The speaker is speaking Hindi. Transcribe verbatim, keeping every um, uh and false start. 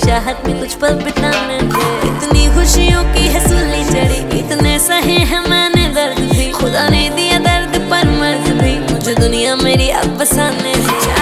चाहत में कुछ पल बिताने दे। इतनी खुशियों की है सूली चढ़ी, इतने सहे हैं मैंने दर्द भी, खुदा ने दिया दर्द पर मर्द भी, मुझे दुनिया मेरी अब बसाने दे।